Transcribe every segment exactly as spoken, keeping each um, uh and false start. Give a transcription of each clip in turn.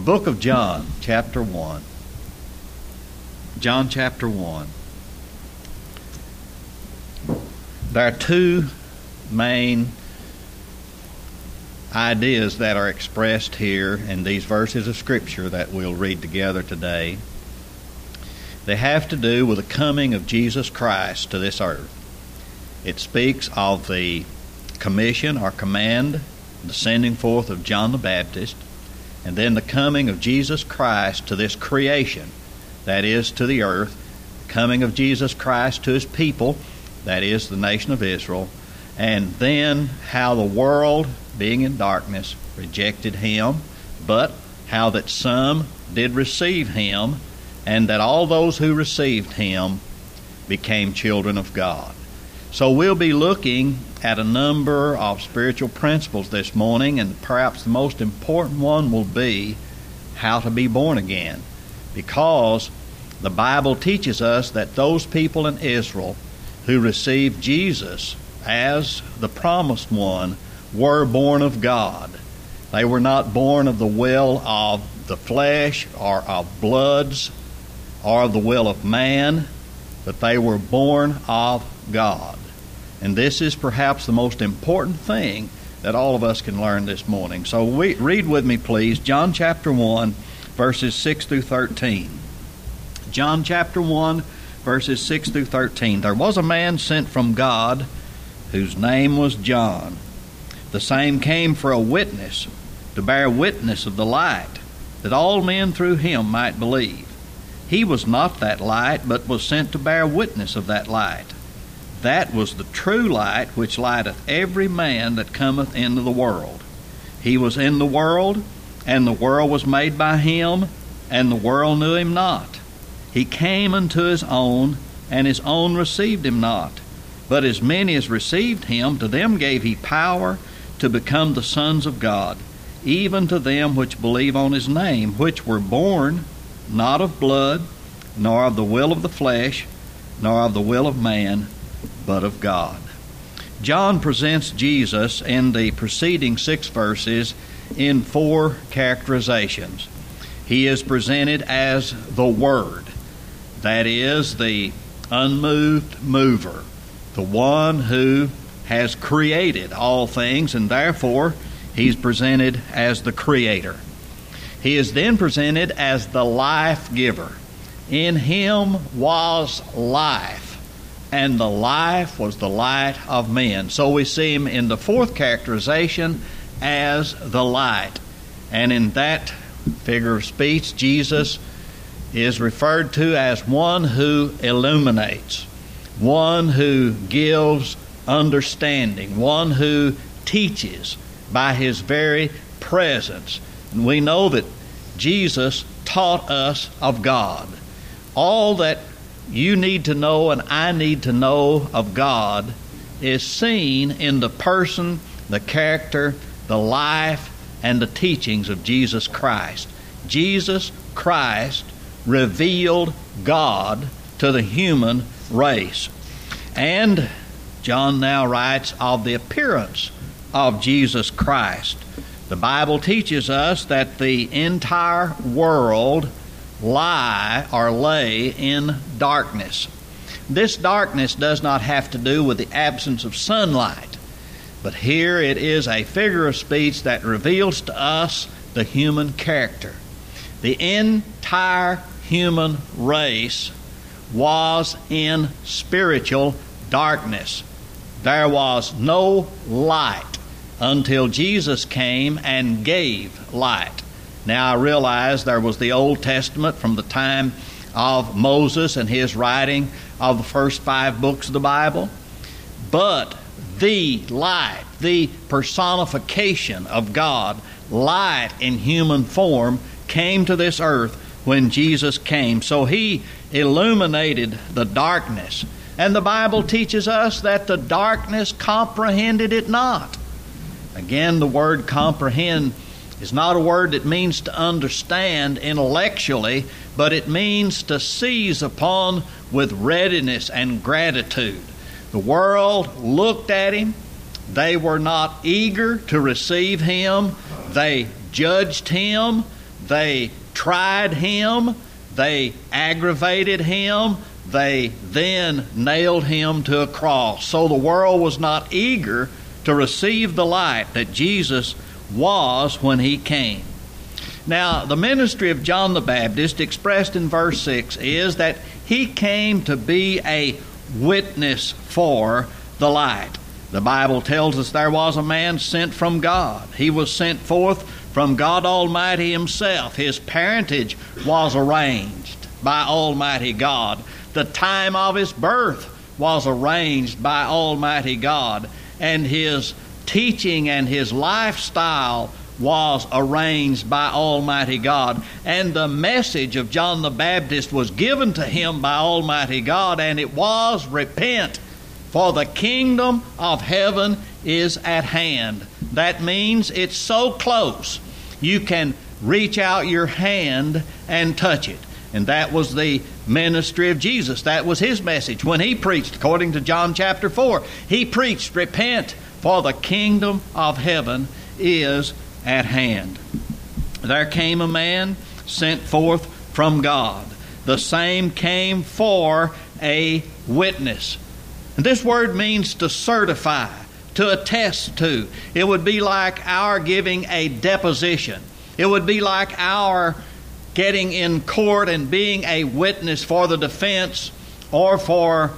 book of John, chapter one. John chapter one. There are two main ideas that are expressed here in these verses of Scripture that we'll read together today. They have to do with the coming of Jesus Christ to this earth. It speaks of the commission or command, the sending forth of John the Baptist, and then the coming of Jesus Christ to this creation, that is, to the earth, the coming of Jesus Christ to His people, that is, the nation of Israel, and then how the world, being in darkness, rejected Him, but how that some did receive Him, and that all those who received Him became children of God. So we'll be looking at a number of spiritual principles this morning, and perhaps the most important one will be how to be born again, because the Bible teaches us that those people in Israel who received Jesus as the promised one were born of God. They were not born of the will of the flesh or of bloods or of the will of man, but they were born of God. And this is perhaps the most important thing that all of us can learn this morning. So we, read with me, please, John chapter one, verses six through thirteen. John chapter one, verses six through thirteen. There was a man sent from God whose name was John. The same came for a witness, to bear witness of the light, that all men through him might believe. He was not that light, but was sent to bear witness of that light. That was the true light, which lighteth every man that cometh into the world. He was in the world, and the world was made by him, and the world knew him not. He came unto his own, and his own received him not. But as many as received him, to them gave he power to become the sons of God, even to them which believe on his name, which were born not of blood, nor of the will of the flesh, nor of the will of man, but of God. John presents Jesus in the preceding six verses in four characterizations. He is presented as the Word, that is, the unmoved mover, the one who has created all things, and therefore he's presented as the Creator. He is then presented as the life giver. In him was life, and the life was the light of men. So we see him in the fourth characterization as the light. And in that figure of speech, Jesus is referred to as one who illuminates, one who gives understanding, one who teaches by his very presence. And we know that Jesus taught us of God. All that you need to know and I need to know of God is seen in the person, the character, the life, and the teachings of Jesus Christ. Jesus Christ revealed God to the human race. And John now writes of the appearance of Jesus Christ. The Bible teaches us that the entire world lie or lay in darkness. This darkness does not have to do with the absence of sunlight, but here it is a figure of speech that reveals to us the human character. The entire human race was in spiritual darkness. There was no light until Jesus came and gave light. Now I realize there was the Old Testament from the time of Moses and his writing of the first five books of the Bible, but the light, the personification of God, light in human form, came to this earth when Jesus came. So he illuminated the darkness. And the Bible teaches us that the darkness comprehended it not. Again, the word comprehend is not a word that means to understand intellectually, but it means to seize upon with readiness and gratitude. The world looked at him. They were not eager to receive him. They judged him. They tried him, they aggravated him, they then nailed him to a cross. So the world was not eager to receive the light that Jesus was when he came. Now, the ministry of John the Baptist, expressed in verse six, is that he came to be a witness for the light. The Bible tells us there was a man sent from God. He was sent forth from God Almighty himself. His parentage was arranged by Almighty God. The time of his birth was arranged by Almighty God. And his teaching and his lifestyle was arranged by Almighty God. And the message of John the Baptist was given to him by Almighty God, and it was, repent, for the kingdom of heaven is at hand. That means it's so close you can reach out your hand and touch it. And that was the ministry of Jesus. That was his message when he preached, according to John chapter four. He preached, repent, for the kingdom of heaven is at hand. There came a man sent forth from God. The same came for a witness. And this word means to certify, to attest to. It would be like our giving a deposition. It would be like our getting in court and being a witness for the defense or for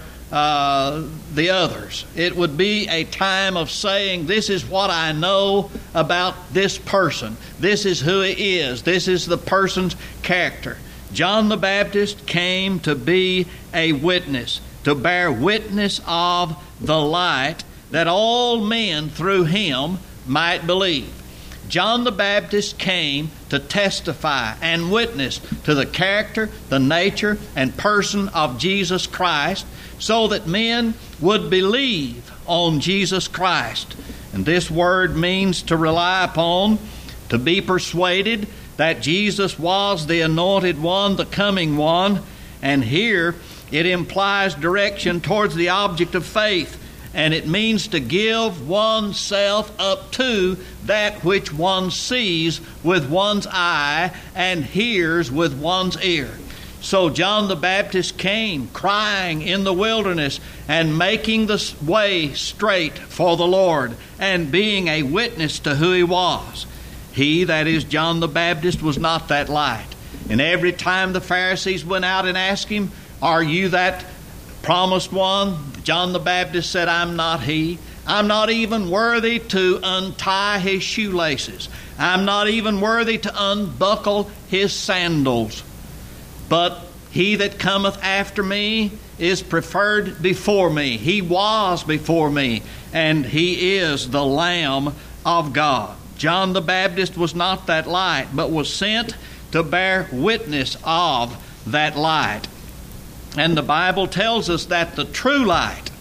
uh, the others. It would be a time of saying, this is what I know about this person. This is who he is. This is the person's character. John the Baptist came to be a witness, to bear witness of the light, that all men through him might believe. John the Baptist came to testify and witness to the character, the nature, and person of Jesus Christ, so that men would believe on Jesus Christ. And this word means to rely upon, to be persuaded that Jesus was the anointed one, the coming one. And here it implies direction towards the object of faith. And it means to give oneself up to that which one sees with one's eye and hears with one's ear. So John the Baptist came crying in the wilderness and making the way straight for the Lord and being a witness to who he was. He, that is John the Baptist, was not that light. And every time the Pharisees went out and asked him, are you that promised one? John the Baptist said, I'm not he. I'm not even worthy to untie his shoelaces. I'm not even worthy to unbuckle his sandals. But he that cometh after me is preferred before me. He was before me, and he is the Lamb of God. John the Baptist was not that light, but was sent to bear witness of that light. And the Bible tells us that the true light,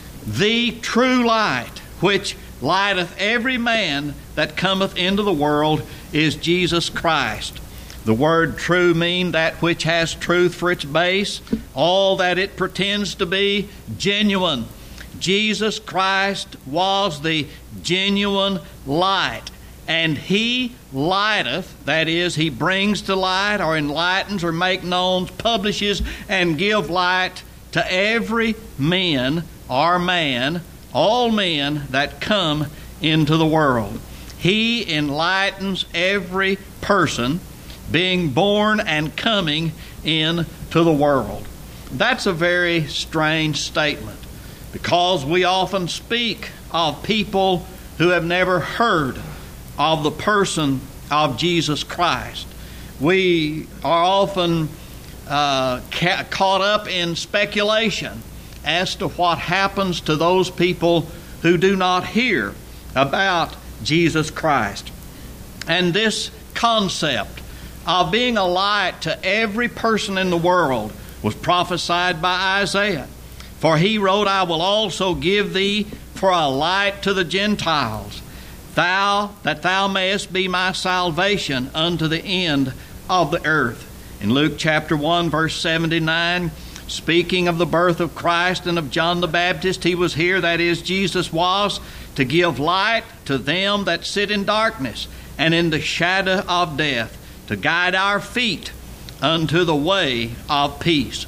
the true light, which lighteth every man that cometh into the world, is Jesus Christ. The word true means that which has truth for its base, all that it pretends to be, genuine. Jesus Christ was the genuine light. And he lighteth, that is, he brings to light or enlightens or make known, publishes and give light to every man or man, all men that come into the world. He enlightens every person being born and coming into the world. That's a very strange statement, because we often speak of people who have never heard of the person of Jesus Christ. We are often uh, ca- caught up in speculation as to what happens to those people who do not hear about Jesus Christ. And this concept of being a light to every person in the world was prophesied by Isaiah. For he wrote, I will also give thee for a light to the Gentiles, thou, that thou mayest be my salvation unto the end of the earth. In Luke chapter one, verse seventy-nine, speaking of the birth of Christ and of John the Baptist, he was here, that is, Jesus was, to give light to them that sit in darkness and in the shadow of death, to guide our feet unto the way of peace.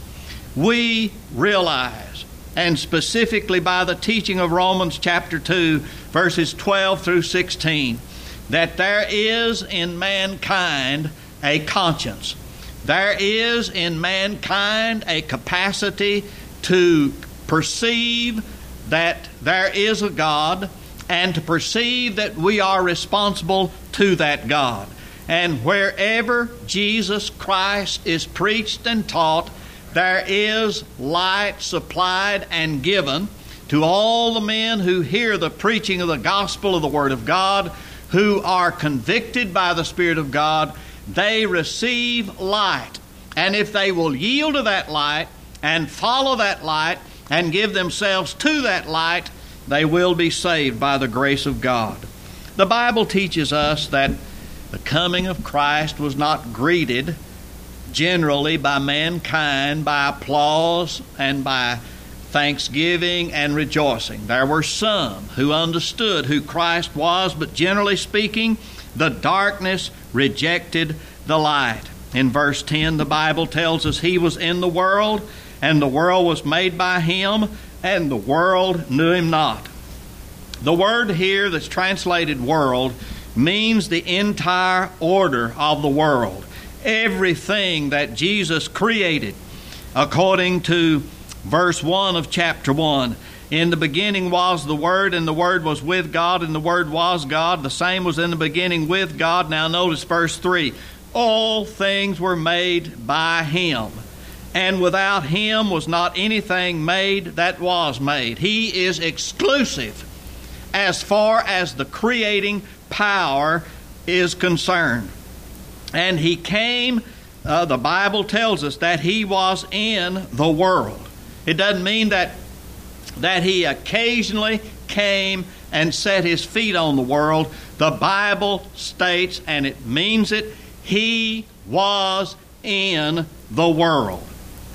We realize, and specifically by the teaching of Romans chapter two, verses twelve through sixteen, that there is in mankind a conscience. There is in mankind a capacity to perceive that there is a God and to perceive that we are responsible to that God. And wherever Jesus Christ is preached and taught, there is light supplied and given to all the men who hear the preaching of the gospel of the Word of God, who are convicted by the Spirit of God. They receive light. And if they will yield to that light and follow that light and give themselves to that light, they will be saved by the grace of God. The Bible teaches us that the coming of Christ was not greeted generally by mankind by applause and by thanksgiving and rejoicing. There were some who understood who Christ was, but generally speaking, the darkness rejected the light. In verse ten, the Bible tells us He was in the world, and the world was made by Him, and the world knew Him not. The word here that's translated world means the entire order of the world. Everything that Jesus created, according to verse one of chapter one. In the beginning was the Word, and the Word was with God, and the Word was God. The same was in the beginning with God. Now notice verse three. All things were made by Him, and without Him was not anything made that was made. He is exclusive as far as the creating power is concerned. And He came, uh, the Bible tells us that He was in the world. It doesn't mean that, that He occasionally came and set His feet on the world. The Bible states, and it means it, He was in the world.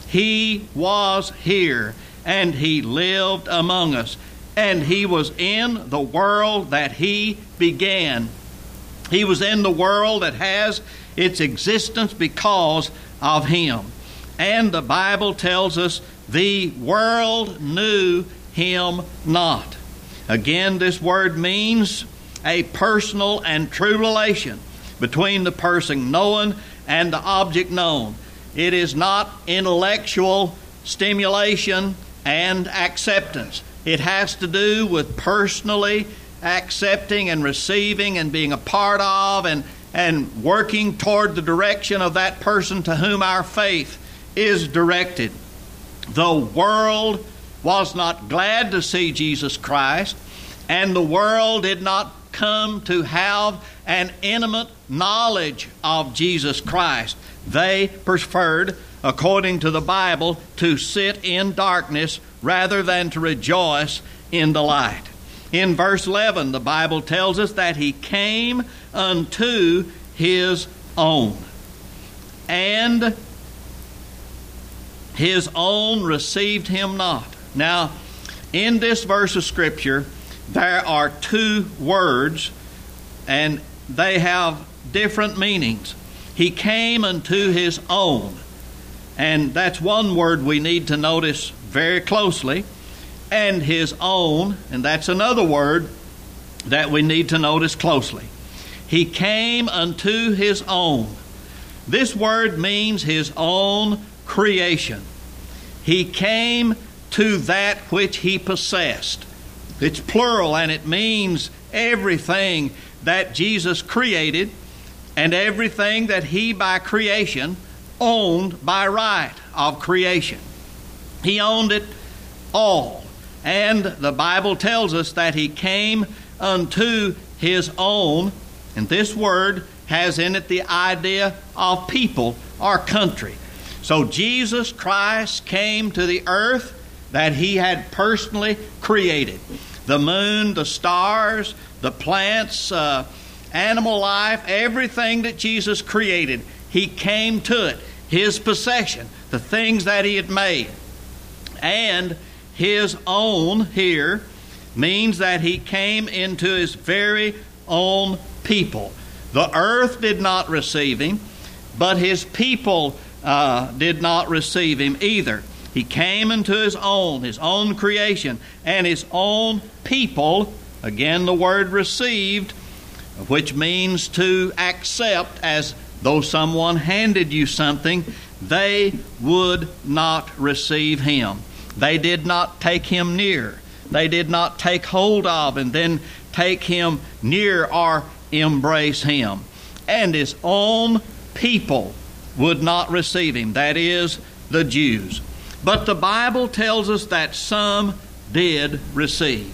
He was here, and He lived among us. And He was in the world that He began. He was in the world that has its existence because of Him. And the Bible tells us the world knew Him not. Again, this word means a personal and true relation between the person known and the object known. It is not intellectual stimulation and acceptance. It has to do with personally accepting and receiving and being a part of and, and working toward the direction of that person to whom our faith is directed. The world was not glad to see Jesus Christ, and the world did not come to have an intimate knowledge of Jesus Christ. They preferred, according to the Bible, to sit in darkness rather than to rejoice in the light. In verse eleven, the Bible tells us that He came unto His own, and His own received Him not. Now, in this verse of Scripture, there are two words, and they have different meanings. He came unto His own, and that's one word we need to notice very closely. And His own, and that's another word that we need to notice closely. He came unto His own. This word means His own creation. He came to that which He possessed. It's plural, and it means everything that Jesus created and everything that He by creation owned by right of creation. He owned it all. And the Bible tells us that He came unto His own, and this word has in it the idea of people or country. So Jesus Christ came to the earth that He had personally created. The moon, the stars, the plants, uh, animal life, everything that Jesus created, He came to it. His possession, the things that He had made. And His own here means that He came into His very own people. The earth did not receive Him. but his people uh, did not receive him either. He came into his own, his own creation, and his own people, again the word received, which means to accept as though someone handed you something, they would not receive him. They did not take him near. They did not take hold of and then take him near or embrace him. And his own people would not receive him, that is, the Jews. But the Bible tells us that some did receive.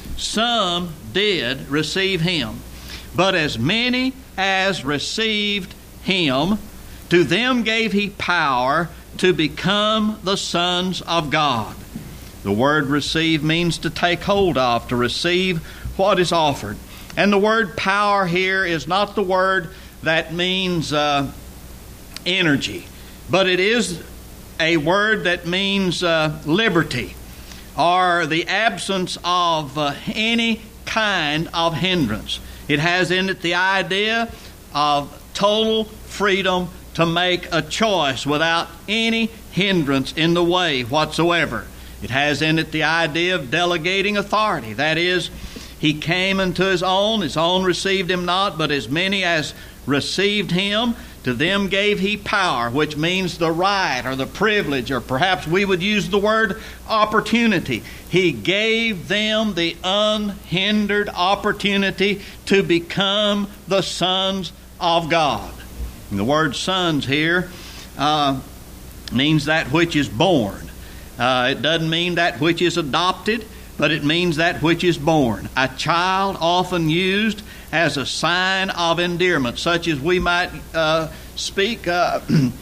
Some did receive him. But as many as received him, to them gave he power to become the sons of God. The word receive means to take hold of, to receive what is offered. And the word power here is not the word that means uh, energy, but it is a word that means uh, liberty, or the absence of uh, any kind of hindrance. It has in it the idea of total freedom to make a choice without any hindrance in the way whatsoever. It has in it the idea of delegating authority. That is, he came unto his own, his own received him not, but as many as received him, to them gave he power, which means the right or the privilege, or perhaps we would use the word opportunity. He gave them the unhindered opportunity to become the sons of God. And the word sons here uh, means that which is born. Uh, it doesn't mean that which is adopted, but it means that which is born. A child often used as a sign of endearment, such as we might uh, speak uh,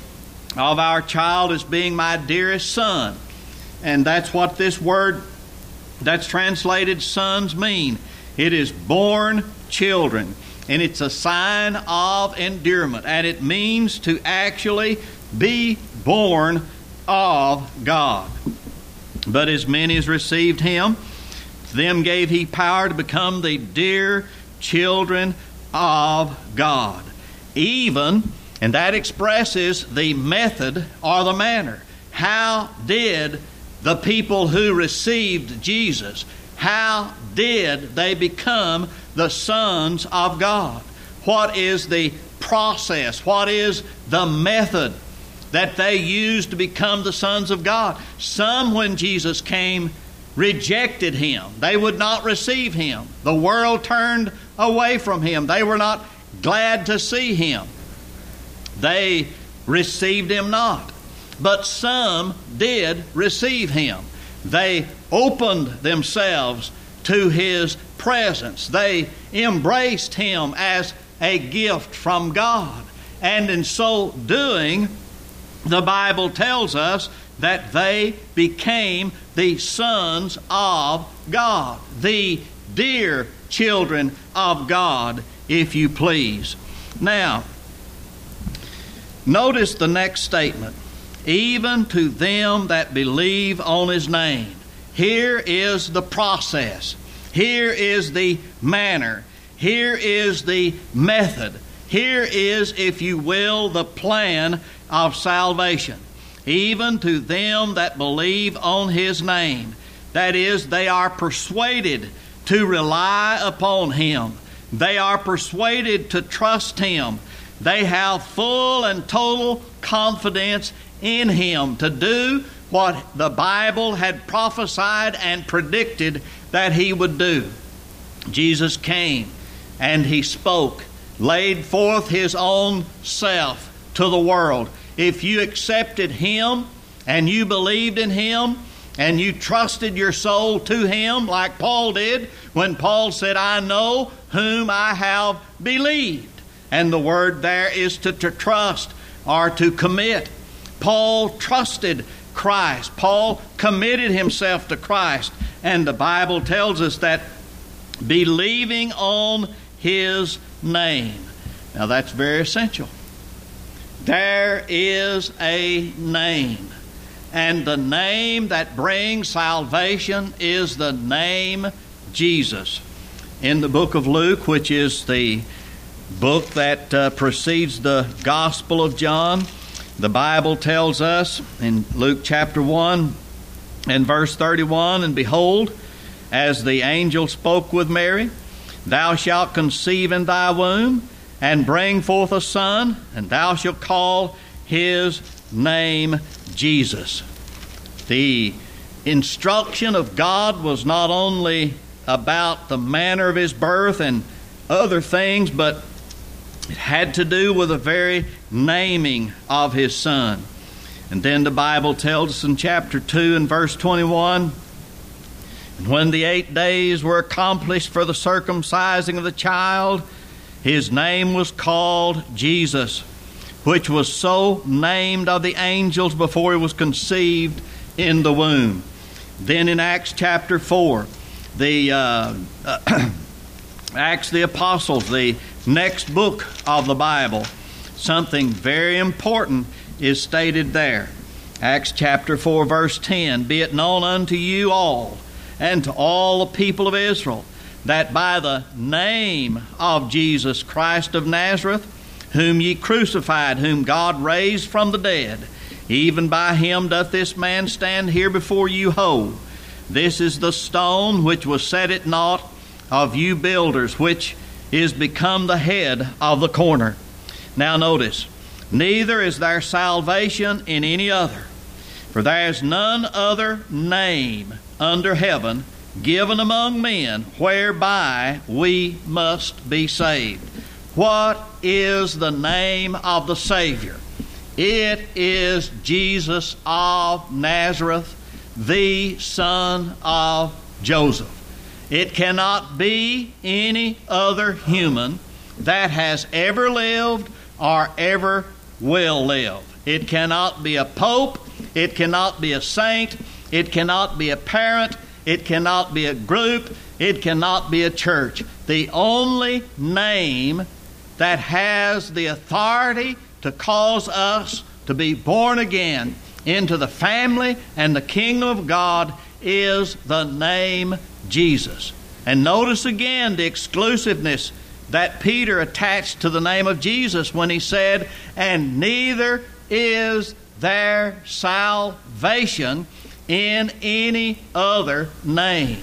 of our child as being my dearest son. And that's what this word that's translated sons mean. It is born children, and it's a sign of endearment, and it means to actually be born of God. But as many as received him, to them gave he power to become the dear children of God. Even, and that expresses the method or the manner. How did the people who received Jesus, how did they become the sons of God? What is the process? What is the method that they used to become the sons of God? Some, when Jesus came, rejected him. They would not receive him. The world turned away from him. They were not glad to see him. They received him not. But some did receive him. They opened themselves to his presence. They embraced him as a gift from God. And in so doing, the Bible tells us that they became the sons of God, the dear children of God, if you please. Now, notice the next statement. Even to them that believe on his name. Here is the process. Here is the manner. Here is the method. Here is, if you will, the plan of salvation. Even to them that believe on his name. That is, they are persuaded to rely upon him. They are persuaded to trust him. They have full and total confidence in him to do what the Bible had prophesied and predicted that he would do. Jesus came and he spoke, laid forth his own self to the world. If you accepted him and you believed in him and you trusted your soul to him like Paul did when Paul said, I know whom I have believed. And the word there is to, to trust or to commit. Paul trusted Christ. Paul committed himself to Christ. And the Bible tells us that believing on his name. Now that's very essential. There is a name. And the name that brings salvation is the name Jesus. In the book of Luke, which is the book that uh, precedes the Gospel of John, the Bible tells us in Luke chapter one and verse thirty-one, "And behold, as the angel spoke with Mary, thou shalt conceive in thy womb, and bring forth a son, and thou shalt call his name Jesus." The instruction of God was not only about the manner of his birth and other things, but it had to do with the very naming of his son. And then the Bible tells us in chapter two and verse twenty-one, "And when the eight days were accomplished for the circumcising of the child, his name was called Jesus, which was so named of the angels before he was conceived in the womb." Then in Acts chapter four, the uh, uh, Acts of the Apostles, the next book of the Bible, something very important is stated there. Acts chapter four verse ten, "Be it known unto you all, and to all the people of Israel, that by the name of Jesus Christ of Nazareth, whom ye crucified, whom God raised from the dead, even by him doth this man stand here before you whole. This is the stone which was set at naught of you builders, which is become the head of the corner." Now notice, "Neither is there salvation in any other, for there is none other name under heaven given among men whereby we must be saved." What is the name of the Savior? It is Jesus of Nazareth, the son of Joseph. It cannot be any other human that has ever lived or ever will live. It cannot be a pope. It cannot be a saint. It cannot be a parent. It cannot be a group. It cannot be a church. The only name that has the authority to cause us to be born again into the family and the kingdom of God is the name Jesus. And notice again the exclusiveness that Peter attached to the name of Jesus when he said, "And neither is there salvation in any other name."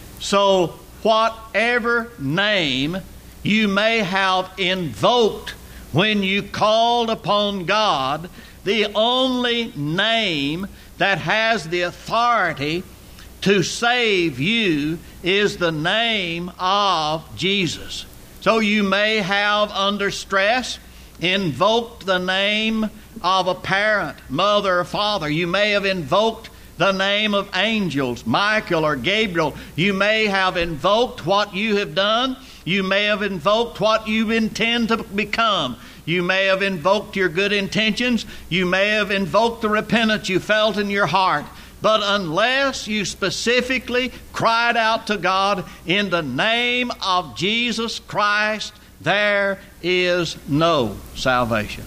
So whatever name you may have invoked when you called upon God, the only name that has the authority to save you is the name of Jesus. So you may have, under stress, invoked the name of a parent, mother or father. You may have invoked the name of angels, Michael or Gabriel. You may have invoked what you have done. You may have invoked what you intend to become. You may have invoked your good intentions. You may have invoked the repentance you felt in your heart. But unless you specifically cried out to God in the name of Jesus Christ, there is no salvation.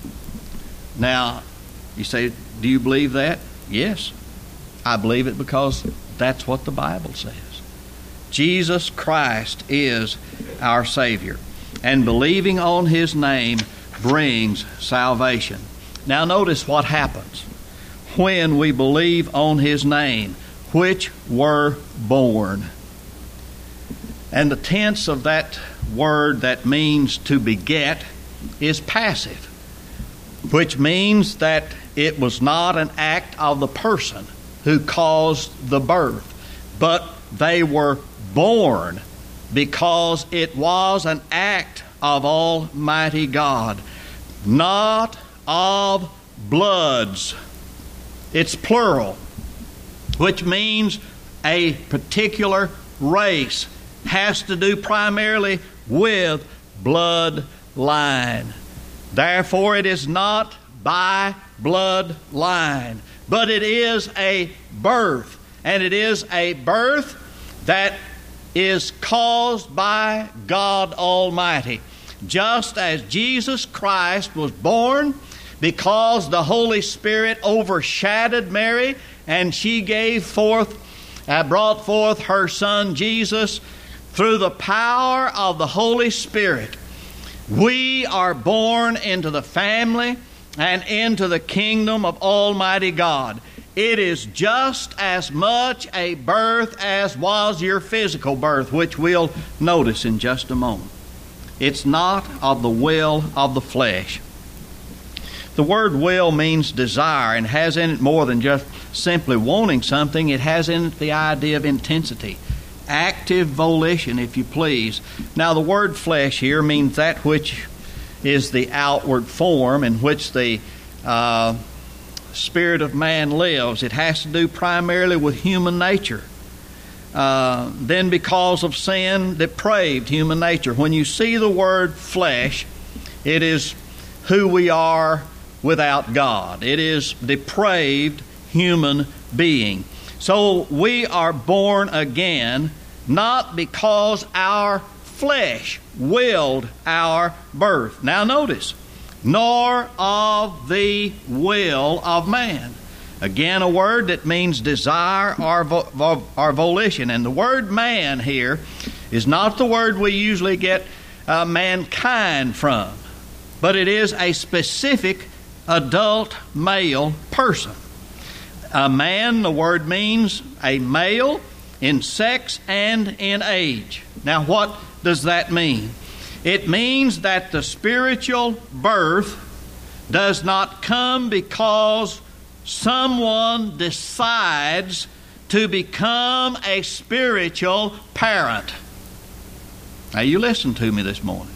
Now, you say, do you believe that? Yes, I believe it because that's what the Bible says. Jesus Christ is our Savior, and believing on His name brings salvation. Now notice what happens when we believe on His name, which were born. And the tense of that word that means to beget is passive, which means that it was not an act of the person who caused the birth, but they were born because it was an act of Almighty God, not of bloods. It's plural, which means a particular race has to do primarily with bloodline. Therefore, it is not by bloodline, but it is a birth, and it is a birth that is caused by God Almighty. Just as Jesus Christ was born because the Holy Spirit overshadowed Mary, and she gave forth, uh, brought forth her Son Jesus through the power of the Holy Spirit. We are born into the family and into the kingdom of Almighty God. It is just as much a birth as was your physical birth, which we'll notice in just a moment. It's not of the will of the flesh. The word will means desire and has in it more than just simply wanting something. It has in it the idea of intensity, active volition, if you please. Now, the word flesh here means that which is the outward form in which the uh, spirit of man lives. It has to do primarily with human nature. Uh, then because of sin, depraved human nature. When you see the word flesh, it is who we are without God. It is depraved human being. So we are born again not because our flesh willed our birth. Now notice, nor of the will of man. Again, a word that means desire or, vo- or volition. And the word man here is not the word we usually get uh, mankind from, but it is a specific adult male person. A man, the word means a male in sex and in age. Now, what does that mean? It means that the spiritual birth does not come because someone decides to become a spiritual parent. Now, you listen to me this morning.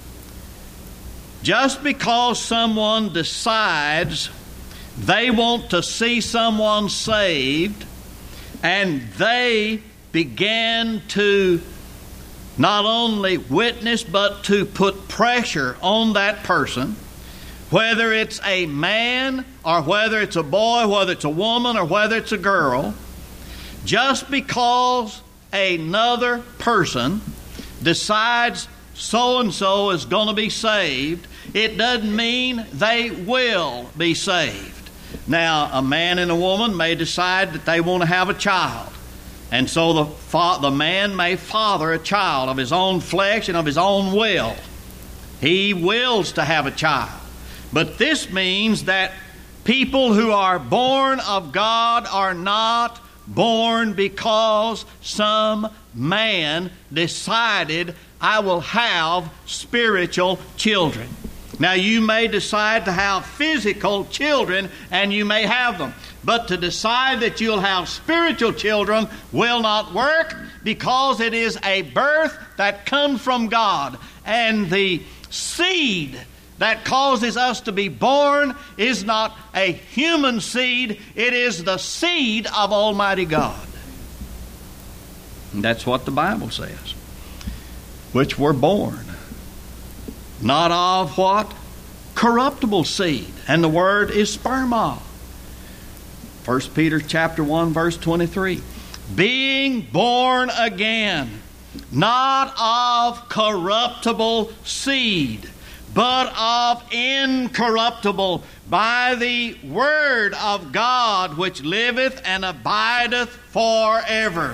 Just because someone decides they want to see someone saved, and they begin to not only witness but to put pressure on that person, whether it's a man or whether it's a boy, whether it's a woman or whether it's a girl, just because another person decides so-and-so is going to be saved, it doesn't mean they will be saved. Now, a man and a woman may decide that they want to have a child. And so the, fa- the man may father a child of his own flesh and of his own will. He wills to have a child. But this means that people who are born of God are not born because some man decided, I will have spiritual children. Now, you may decide to have physical children, and you may have them. But to decide that you'll have spiritual children will not work, because it is a birth that comes from God. And the seed that causes us to be born is not a human seed. It is the seed of Almighty God. And that's what the Bible says. Which were born. Not of what? Corruptible seed. And the word is sperma. First Peter chapter one, verse twenty-three. Being born again, not of corruptible seed, but of incorruptible, by the word of God, which liveth and abideth forever.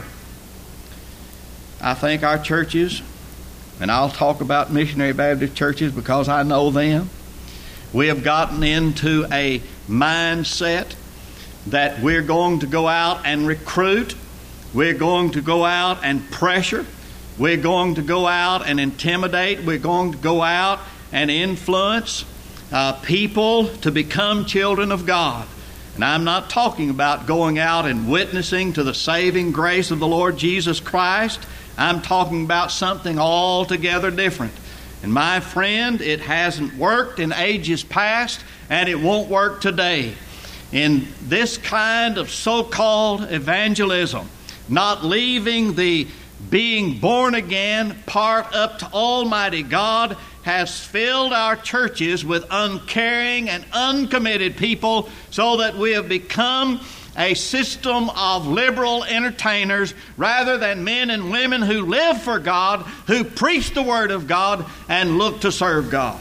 I think our churches, and I'll talk about missionary Baptist churches because I know them, we have gotten into a mindset that we're going to go out and recruit, we're going to go out and pressure, we're going to go out and intimidate, we're going to go out and influence uh, people to become children of God. And I'm not talking about going out and witnessing to the saving grace of the Lord Jesus Christ. I'm talking about something altogether different. And my friend, it hasn't worked in ages past, and it won't work today. In this kind of so-called evangelism, not leaving the being born again part up to Almighty God, has filled our churches with uncaring and uncommitted people, so that we have become a system of liberal entertainers rather than men and women who live for God, who preach the Word of God, and look to serve God.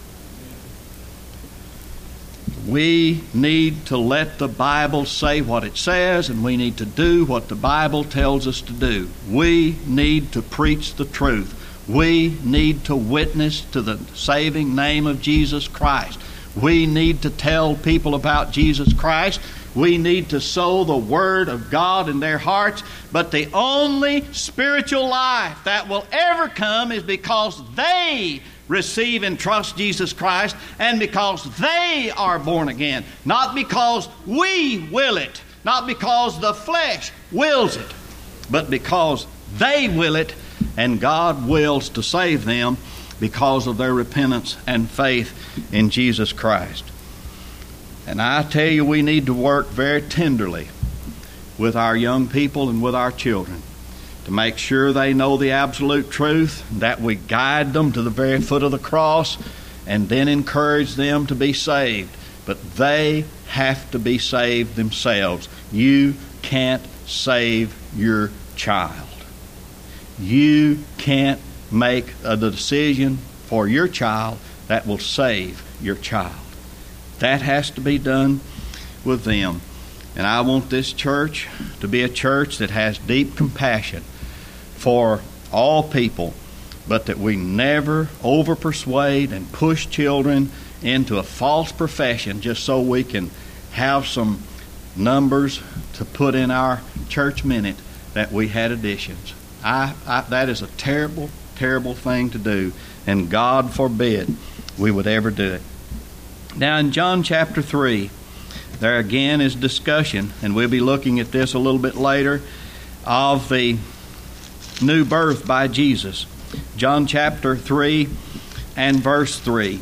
We need to let the Bible say what it says, and we need to do what the Bible tells us to do. We need to preach the truth. We need to witness to the saving name of Jesus Christ. We need to tell people about Jesus Christ. We need to sow the Word of God in their hearts. But the only spiritual life that will ever come is because they receive and trust Jesus Christ and because they are born again. Not because we will it. Not because the flesh wills it. But because they will it and God wills to save them because of their repentance and faith in Jesus Christ. And I tell you, we need to work very tenderly with our young people and with our children to make sure they know the absolute truth, that we guide them to the very foot of the cross and then encourage them to be saved. But they have to be saved themselves. You can't save your child. You can't make a decision for your child that will save your child. That has to be done with them. And I want this church to be a church that has deep compassion for all people, but that we never over-persuade and push children into a false profession just so we can have some numbers to put in our church minute that we had additions. I, I, that is a terrible, terrible thing to do, and God forbid we would ever do it. Now in John chapter three, there again is discussion, and we'll be looking at this a little bit later, of the new birth by Jesus. John chapter three and verse three.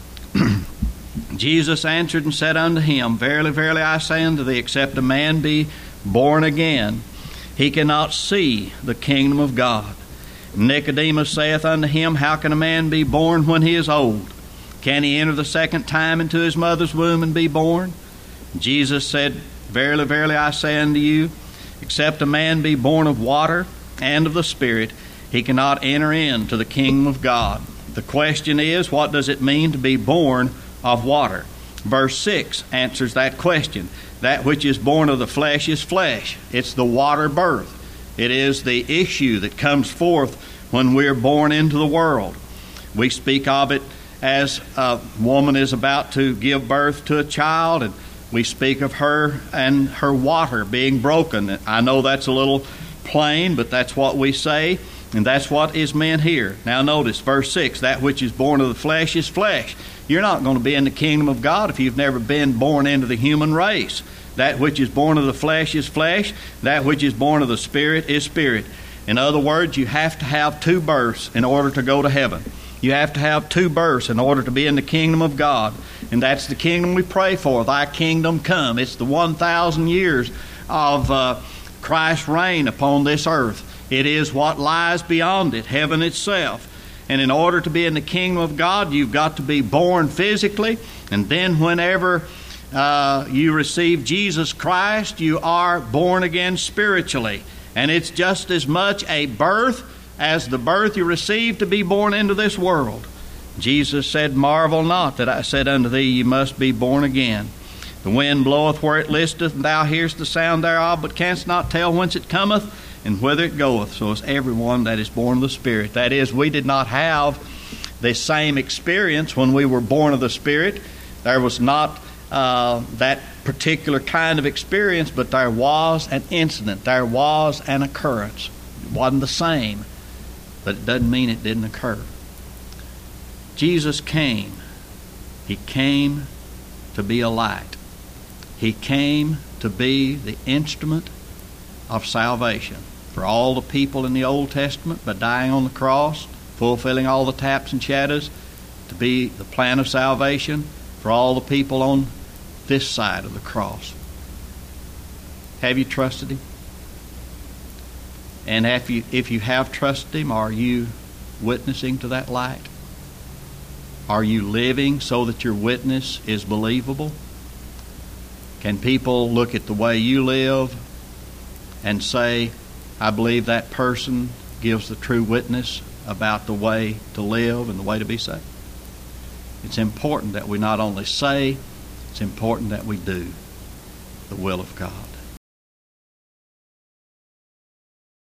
Jesus answered and said unto him, Verily, verily, I say unto thee, except a man be born again, he cannot see the kingdom of God. Nicodemus saith unto him, How can a man be born when he is old? Can he enter the second time into his mother's womb and be born? Jesus said, Verily, verily, I say unto you, except a man be born of water and of the Spirit, he cannot enter into the kingdom of God. The question is, what does it mean to be born of water? Verse six answers that question. That which is born of the flesh is flesh. It's the water birth. It is the issue that comes forth when we're born into the world. We speak of it as a woman is about to give birth to a child, and we speak of her and her water being broken. I know that's a little plain, but that's what we say, and that's what is meant here. Now notice verse six, that which is born of the flesh is flesh. You're not going to be in the kingdom of God if you've never been born into the human race. That which is born of the flesh is flesh. That which is born of the Spirit is spirit. In other words, you have to have two births in order to go to heaven. You have to have two births in order to be in the kingdom of God. And that's the kingdom we pray for. Thy kingdom come. It's the one thousand years of uh, Christ's reign upon this earth. It is what lies beyond it, heaven itself. And in order to be in the kingdom of God, you've got to be born physically. And then whenever uh, you receive Jesus Christ, you are born again spiritually. And it's just as much a birth as the birth you receive to be born into this world. Jesus said, Marvel not that I said unto thee, ye must be born again. The wind bloweth where it listeth, and thou hearest the sound thereof, but canst not tell whence it cometh, and whither it goeth. So is everyone that is born of the Spirit. That is, we did not have the same experience when we were born of the Spirit. There was not uh, that particular kind of experience, but there was an incident. There was an occurrence. It wasn't the same, but it doesn't mean it didn't occur. Jesus came. He came to be a light. He came to be the instrument of salvation for all the people in the Old Testament by dying on the cross, fulfilling all the taps and shadows, to be the plan of salvation for all the people on this side of the cross. Have you trusted Him? And if you, if you have trusted Him, are you witnessing to that light? Are you living so that your witness is believable? Can people look at the way you live and say, I believe that person gives the true witness about the way to live and the way to be saved? It's important that we not only say, it's important that we do the will of God.